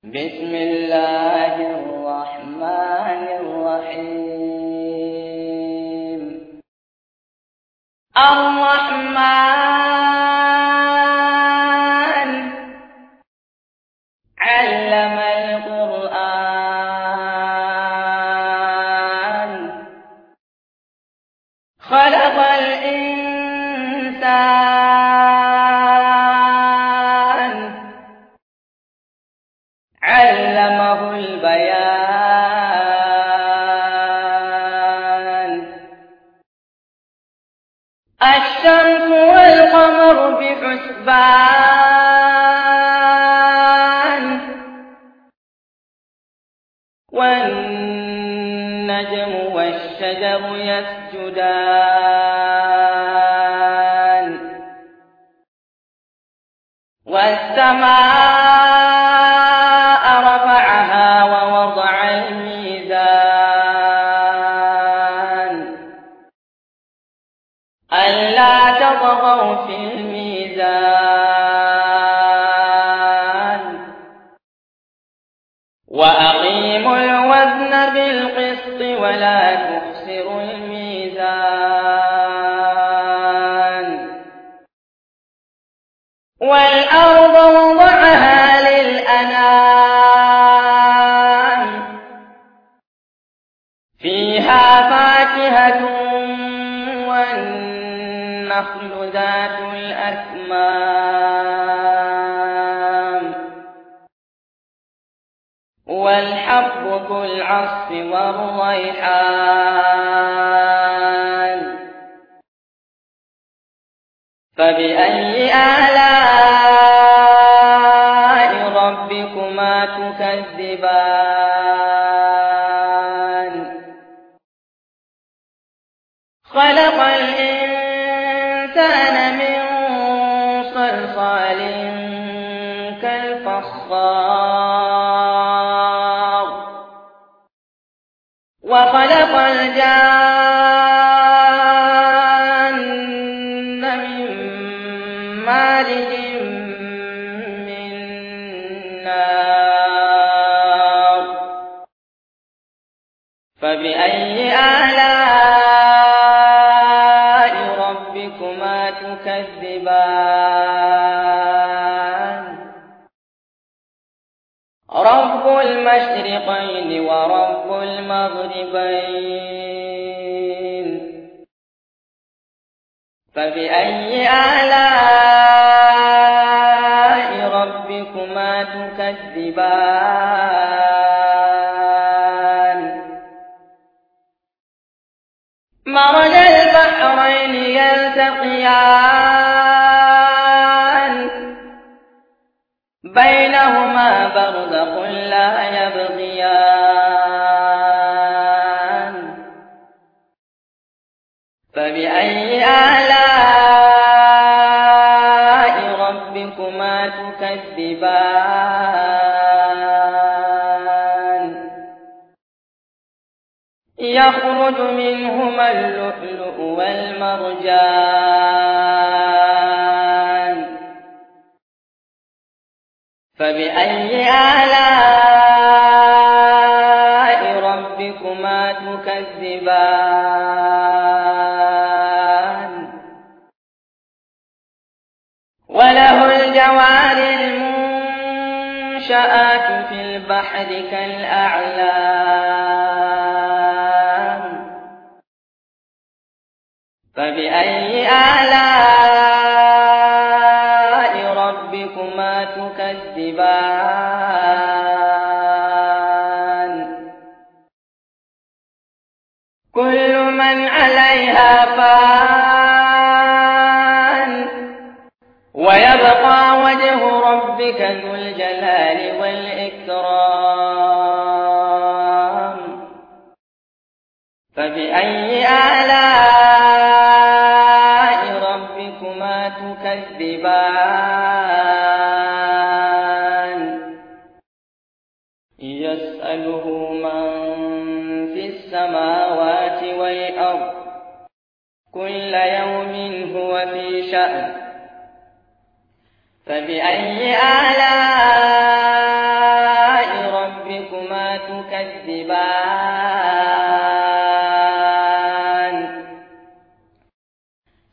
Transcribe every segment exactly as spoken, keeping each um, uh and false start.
بسم الله الرحمن الرحيم. الرحمن علم القرآن خلق الإنسان علمه البيان. الشمس والقمر بحسبان والنجم والشجر يسجدان والسماء رفعها ووضع الميزان ألا تطغوا في الميزان وأقيموا الوزن بالقسط ولا تخسروا الميزان. والأرض وضعها للأنام فيها فاكهة والنخل ذات الأكمام والحب ذو العصف والريحان. فبأي آلاء ربكما تكذبان؟ خلق الإنسان من صلصال كالفخار وخلق الجان من مارج من نار. فبأي آلاء ربكما تكذبان؟ رب المشرقين ورب المغربين. فبأي آلاء ربكما تكذبان؟ مرج البحرين يلتقيان بينهما برزخ لا يبغيان. فبأي آلاء ربكما تكذبان؟ يخرج منهما اللؤلؤ والمرجان. فبأي آلاء ربكما تكذبان؟ وله الجوار المنشآت في البحر كالأعلام. فبأي آلاء ربكما تكذبان؟ كل من عليها فان ويبقى وجه ربك ذو الجلال والإكرام. فبأي آلاء ربكما تكذبان؟ يسأله من في السماوات والأرض كل يوم هو في شأن. فبأي آلاء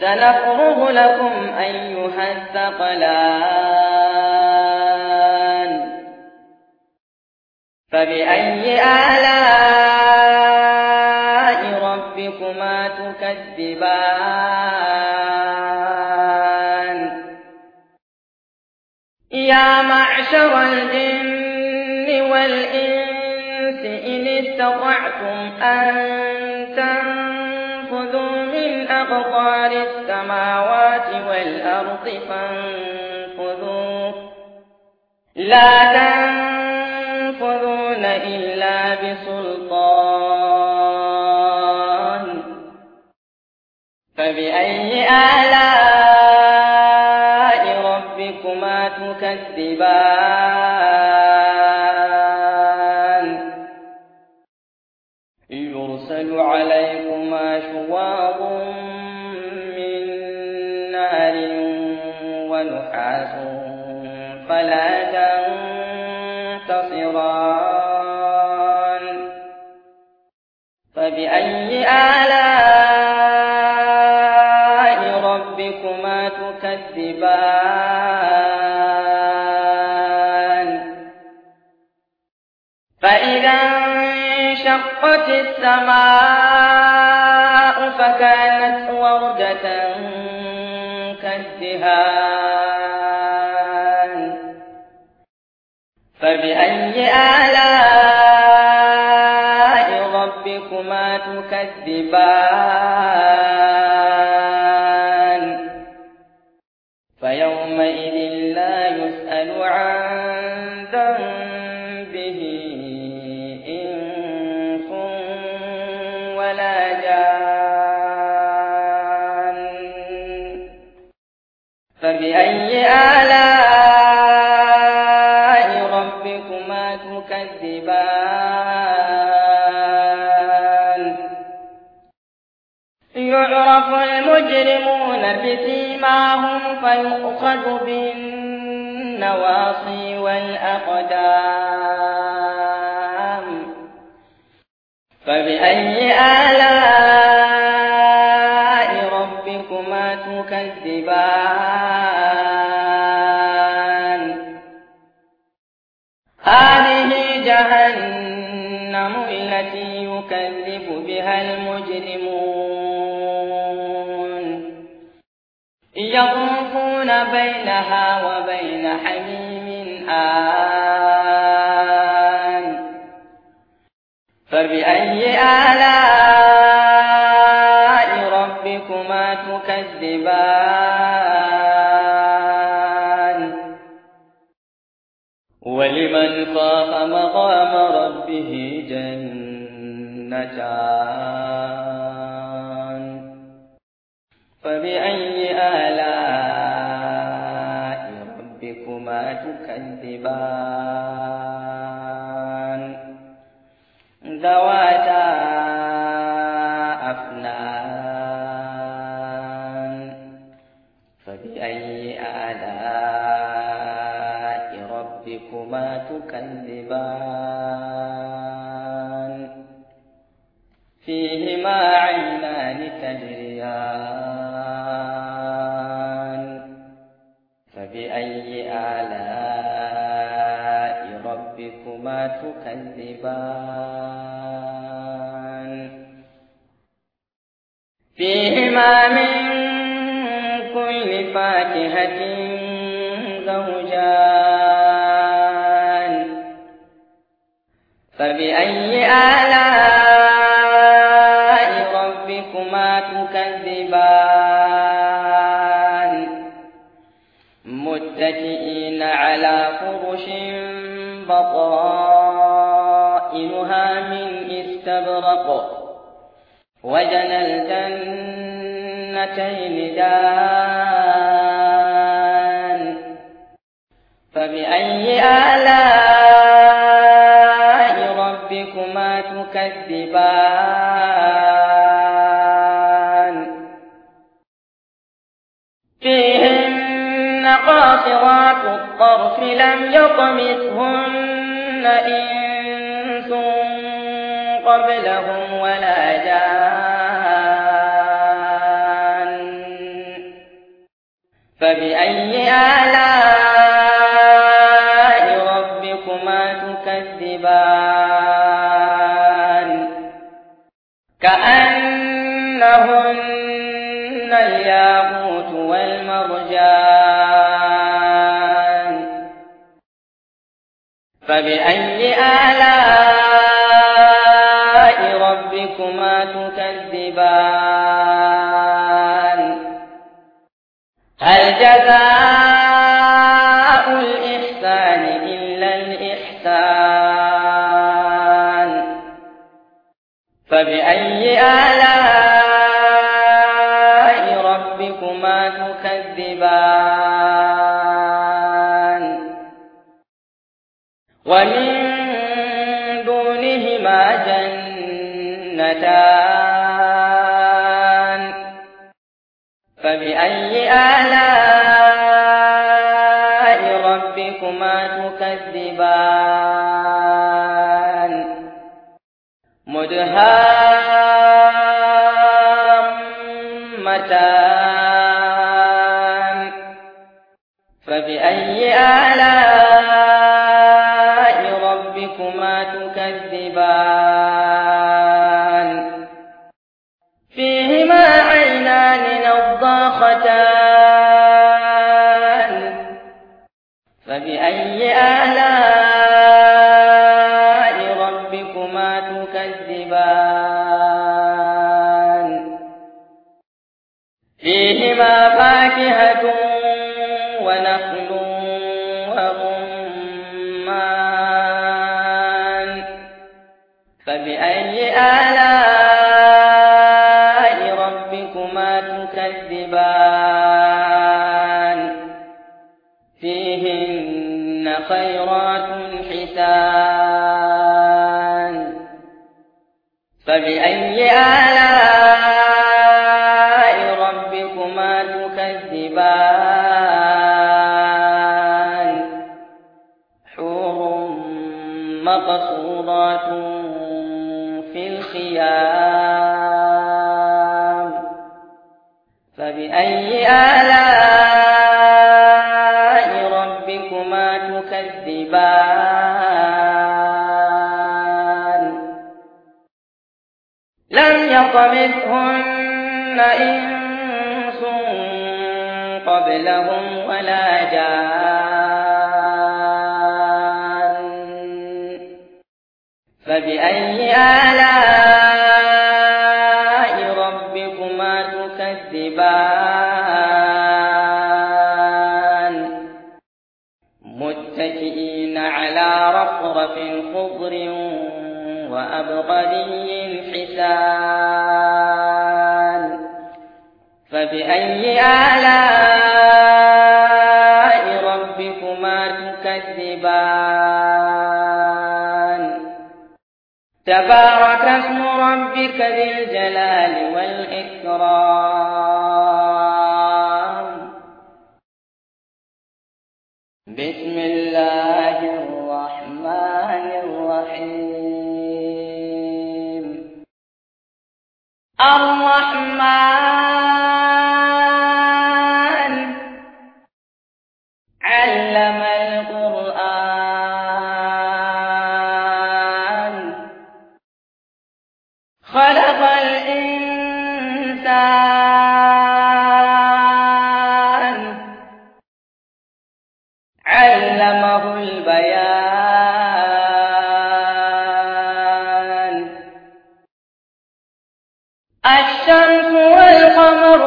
سنفرغ لكم أيها الثقلان فبأي آلاء ربكما تكذبان يا معشر الجن والإنس إن استطعتم أن تنفذوا من أقطار السماوات والأرض فانفذوا لا تنفذون إلا بسلطان فبأي آلاء ربكما تكذبان يرسل عليكما شواظ من نار ونحاس فلا تنتصران فبأي آلاء ربكما تكذبان فإذا انشقت السماء فكانت وردة كالدهان فبأي آلاء ربكما تكذبان فيومئذ لا يسأل عن ذنبه إنس ولا جان فبأي آلاء ربكما تكذبان يعرف المجرمون بسيماهم فيؤخذ بالنواصي والأقدام فبأي آلاء ربكما تكذبان هذه جهنم التي يكذب بها المجرمون يطوفون بينها وبين حميم آن فبأي آلاء ربكما تكذبان ولمن خاف مقام ربه جنتان فبأي آلاء ربكما تكذبان ذواتا أفنان فبأي آلاء ربكما تكذبان فيهما عينان تجريان فبأي آلاء ربكما تكذبان فيهما من كل فاكهة زوجان فبأي آلاء ربكما تكذبان متكئين على فرش بطائنها من استبرق وجنى الجنتين دان فبأي آلاء ربكما تكذبان فيهن قاصرات الطرف لم يطمثهن إنس قبلهم ولا جان فبأي آلاء ربكما تكذبان كأنهن الياقوت والمرجان فبأي آلاء ربكما تكذبان هل جزاء الإحسان إلا الإحسان فبأي آلاء ربكما تكذبان ومن دونهما جنتان فبأي آلاء ربكما تكذبان مدهامتان فبأي آلاء ربكما تكذبان فيهما عينان نضاختان فبأي آلاء ربكما تكذبان فيهما فاكهة ونخل ورمان فبأي آلاء ربكما تكذبان فيهن خيرات حسان فبأي آلاء ربكما تكذبان حور مقصورات في الخيام فبأي آلاء ربكما تكذبان لم يطمثهن إنس قبلهم ولا جان فبأي آلاء ربكما تكذبان متكئين على رفرف خضر وأبقري حسان فبأي آلاء ربكما تكذبان تبارك اسم ربك ذي الجلال والإكرام بسم الله الرحمن الرحيم الرحمن علم القرآن خلق الإنسان علمه البيان الشمس والقمر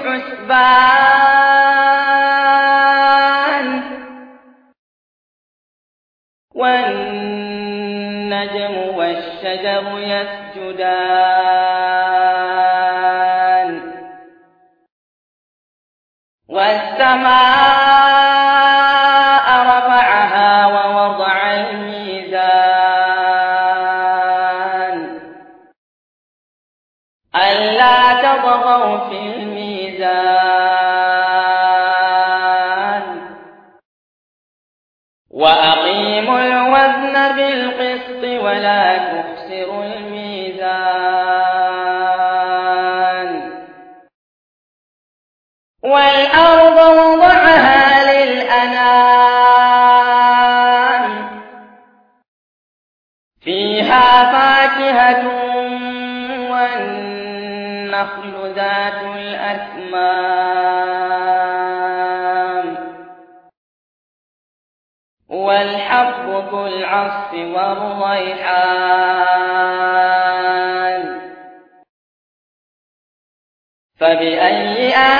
بحسبان والنجم والشجر يسجدان والسماء رفعها ووضع الميزان ألا تطغوا في الميزان وأقيموا الوزن بالقسط ولا تخسروا الميزان والأرض وضعها فيها فاكهة والنخل ذات الأكمام والحب ذو العصف والريحان فبأي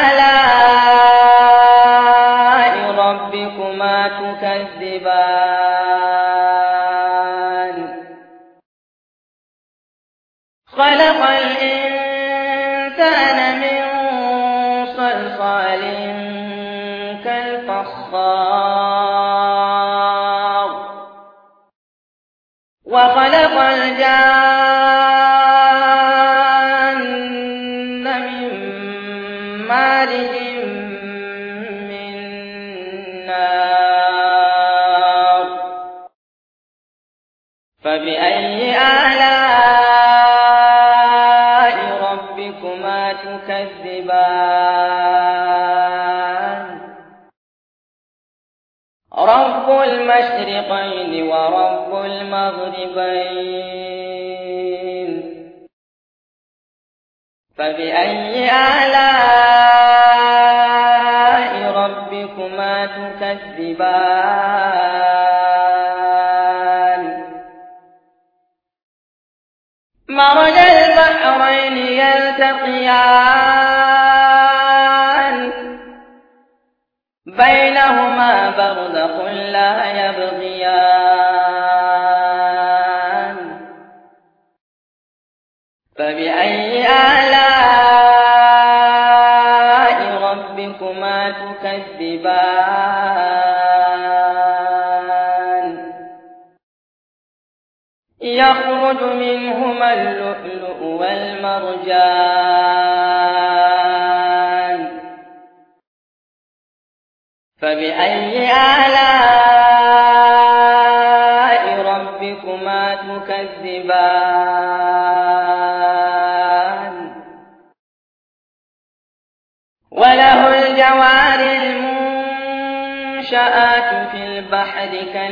آلاء ربكما تكذبان خلق الإنسان من صلصال كالفخار وخلق الجان من مارج من نار فبأي آلاء ربكما تكذبان رب المشرقين ورب المغربين فبأي آلاء ربكما تكذبان مرج البحرين يلتقيان بينهما برزخ لا يبغيان فبأي آلاء ربكما تكذبان يخرج منهما اللؤلؤ والمرجان فبأي آلاء ربكما تكذبان وله الجوار المنشآت في البحر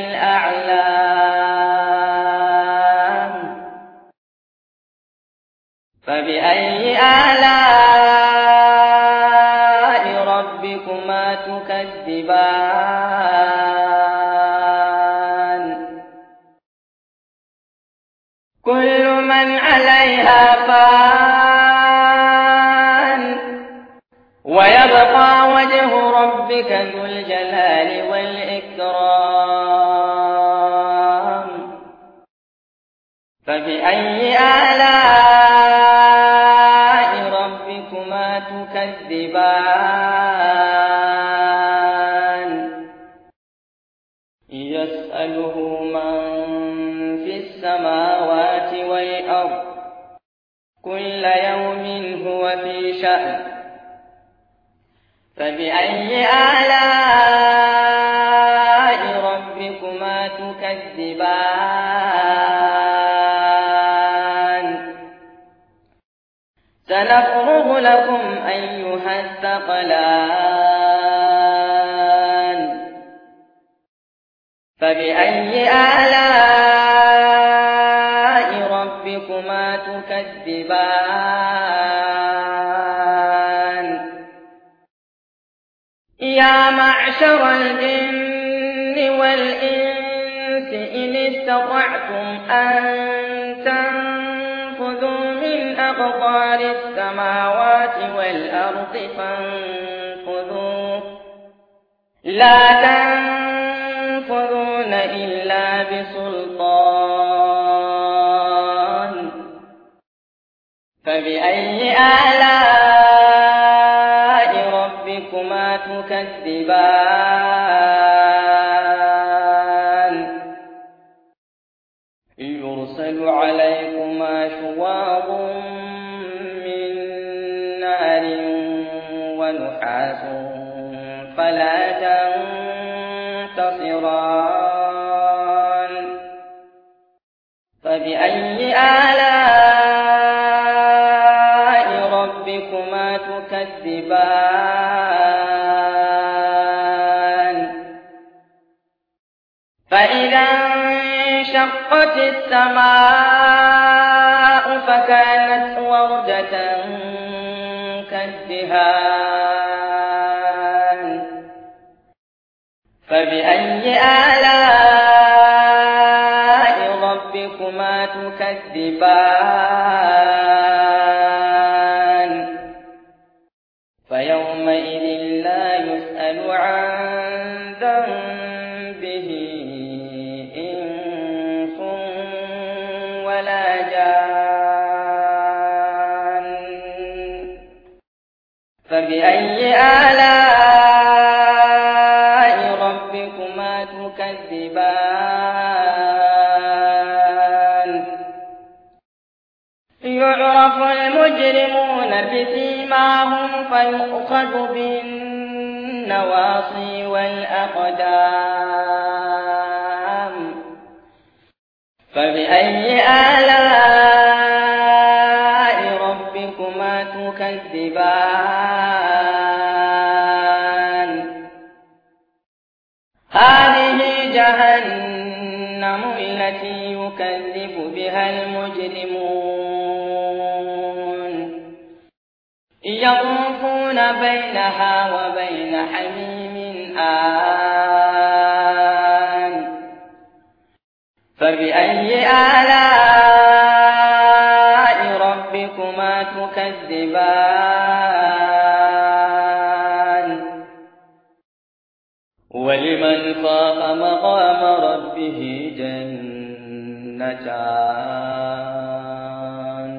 كالأعلام فبأي آلاء ربكما تكذبان كل من عليها فان ويبقى وجه ربك ذو الجلال والإكرام فبأي آلاء ربكما تكذبان يسأله من في السماوات والأرض كل يوم هو في شأن فبأي آلاء ربكما تكذبان سنفرغ لكم أيها الثقلان فبأي آلاء ربكما تكذبان يا معشر الجن والإنس إن استطعتم أن تنفذوا من أقطار السماوات والأرض فانفذوا لا تنفذون إلا بسلطان فبأي آلاء ربكما تكذبان يرسل عليكما شواظ من نار ونحاس فلا تنتصران فبأي آلاء ربكما تكذبان فإذا وانشقت السماء فكانت وردة كالدهان فبأي آلاء ربكما تكذبان فيومئذ لا يسأل عن ذنبه إنس ولا جان فبأي آلاء ربكما تكذبان يعرف المجرمون بسيماهم فيؤخذ بالنواصي والأقدام فبأي آلاء ربكما تكذبان هذه جهنم التي يكذب بها المجرمون يطوفون بينها وبين حميم آن فبأي آلاء ربكما تكذبان ولمن خاف مقام ربه جنتان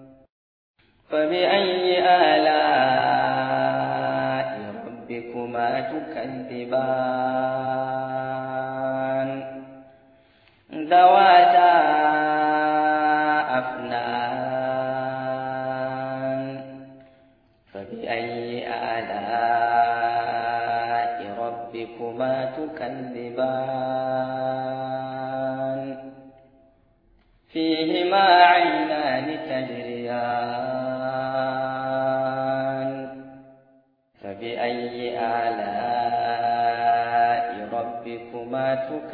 فبأي آلاء ربكما تكذبان ذواتا أفنان فبأي آلاء ربكما تكذبان فيهما عينان تجريان فبأي آلاء ربكما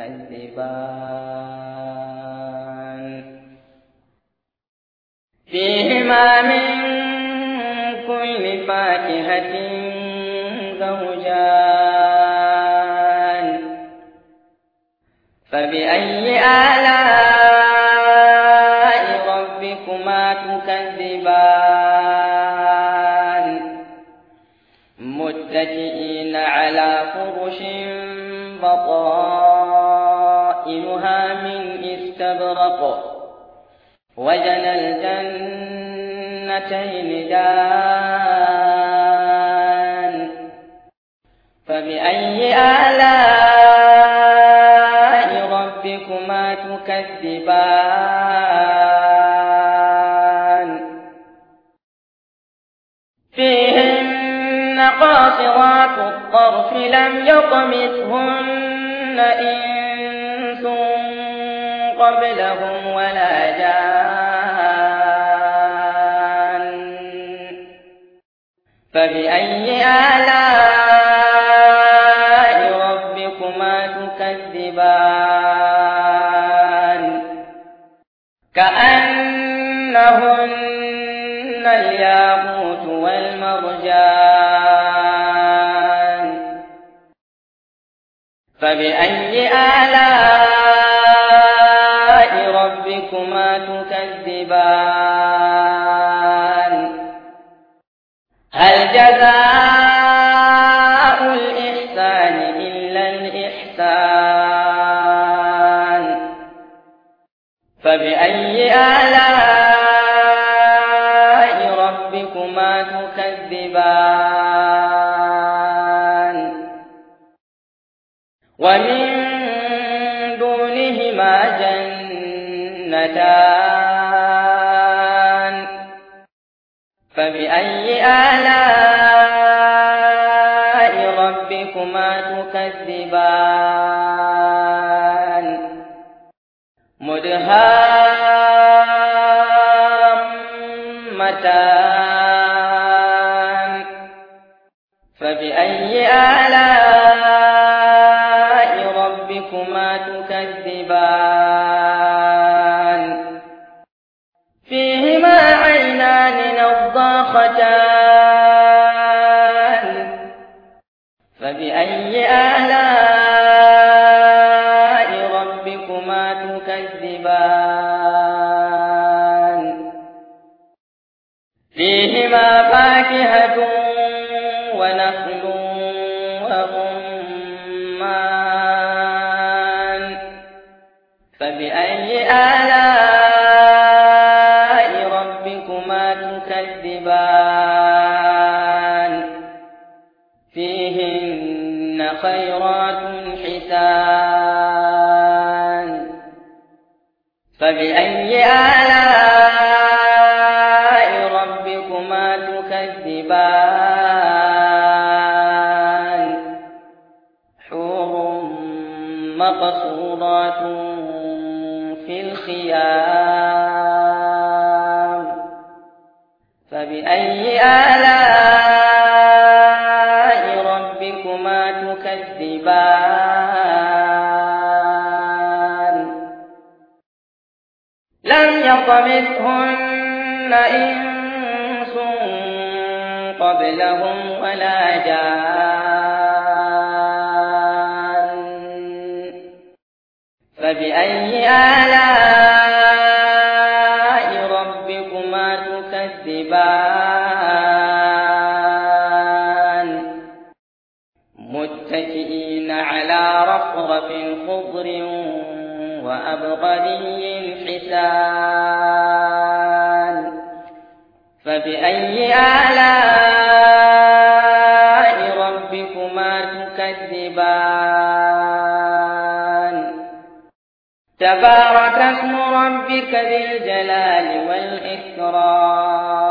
تكذبان فيهما من كل فاكهة زوجان فبأي آلاء ربكما تكذبان متكئين على فرش بطائنها من استبرق وجنى الجنتين دان فبأي آلاء ربكما تكذبان فيهن قاصرات الطرف لم يطمثهن إنس قبلهم ولا جان فبأي آلاء ربكما تكذبان كأنهن الياقوت والمرجان فبأي آلاء ربكما تكذبان هل جزاء الإحسان إلا الإحسان فبأي آلاء ربكما تكذبان ومن دونهما جنتان فبأي آلاء ربكما تكذبان مدهامتان فبأي آلاء ربكما تكذبان تكذبان فيهما فاكهة ونخل ورمان فبأي آلاء ربكما تكذبان فيهن خيرات حسان فبأي آلاء ربكما تكذبان حور مقصورات في الخيام فبأي آلاء ربكما تكذبان لم يطمثهن إنس قبلهم ولا جان فبأي آلاء ربكما تكذبان متكئين على رفرف خضر وأبقري حسان فبأي آلاء ربكما تكذبان تبارك اسم ربك ذي الجلال والإكرام